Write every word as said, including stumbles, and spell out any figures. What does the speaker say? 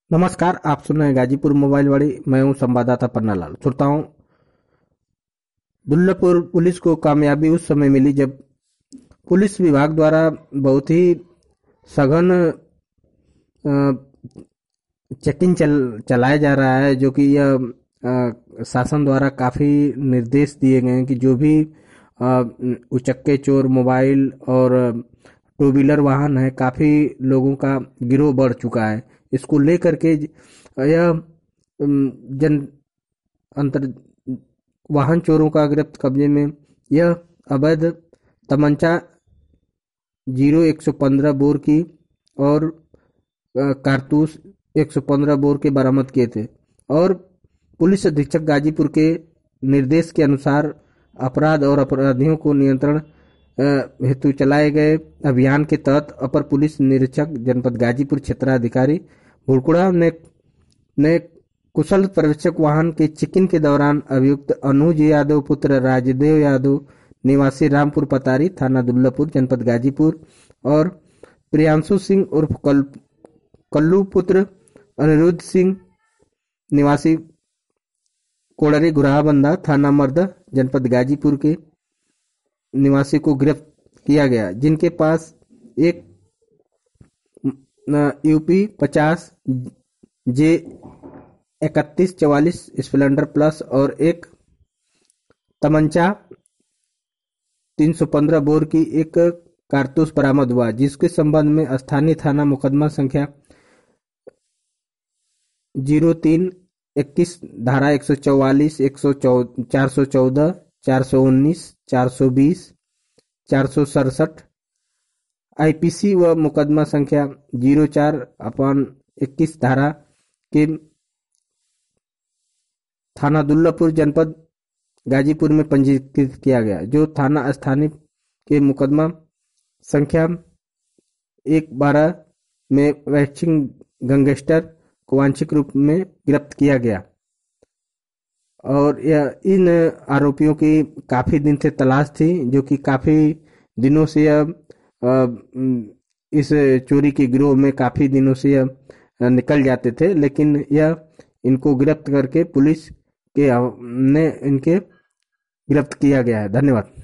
नमस्कार, आप सुन रहे हैं गाजीपुर मोबाइल वाड़ी। मैं हूं संवाददाता पन्नालाल। श्रोताओं, दुल्लापुर पुलिस को कामयाबी उस समय मिली जब पुलिस विभाग द्वारा बहुत ही सघन अ, चेकिंग चल चलाया जा रहा है, जो कि यह अ, शासन द्वारा काफी निर्देश दिए गए हैं कि जो भी अ, उचक्के चोर मोबाइल और टू व्हीलर वाहन है, काफी लोगों का गिरोह बढ़ चुका है। इसको लेकर के यह अम, जन अंतर वाहन चोरों का गिरफ्त कब्जे में यह अवैध तमंचा जीरो एक सौ पंद्रह बोर की और अ, कारतूस एक सौ पंद्रह बोर के बरामद किए थे। और पुलिस अधीक्षक गाजीपुर के निर्देश के अनुसार अपराध और अपराधियों को नियंत्रण अ, हेतु चलाए गए अभियान के तहत अपर पुलिस निरीक्षक जनपद गाजीपुर क्षेत्राधिकारी भुड़कुड़ा ने ने कुशल पर्यवेक्षक वाहन के चेकिंग के दौरान अभियुक्त अनुज यादव पुत्र राजदेव यादव निवासी रामपुर पतारी थाना दुल्लापुर जनपद गाजीपुर और प्रियांशु सिंह उर्फ कल, कल्लू पुत्र अनिरुद्ध सिंह निवासी कोड़री गुराबंदा थाना मर्द जनपद गाजीपुर के निवासी को गिरफ्त किया गया, जिनके पास एक यूपी पचास जे इकतीस चवालीस स्प्लेंडर प्लस और एक तमंचा तीन सौ पंद्रह बोर की एक कारतूस बरामद हुआ, जिसके संबंध में स्थानीय थाना मुकदमा संख्या जीरो तीन इक्कीस धारा एक सौ चौवालीस एक सौ चार सौ चौदह चार सौ उन्नीस चार सौ बीस चार सौ सड़सठ आईपीसी व मुकदमा संख्या जीरो चार अपान इक्कीस धारा के थाना दुल्लापुर जनपद गाजीपुर में पंजीकृत किया गया, जो थाना स्थानीय के मुकदमा संख्या एक बारह में वैक्सिंग गैंगस्टर को वांछित रूप में गिरफ्त किया गया। और यह इन आरोपियों की काफी दिन से तलाश थी, जो कि काफी दिनों से यह इस चोरी के गिरोह में काफी दिनों से यह निकल जाते थे, लेकिन यह इनको गिरफ्त करके पुलिस के ने इनके गिरफ्त किया गया है। धन्यवाद।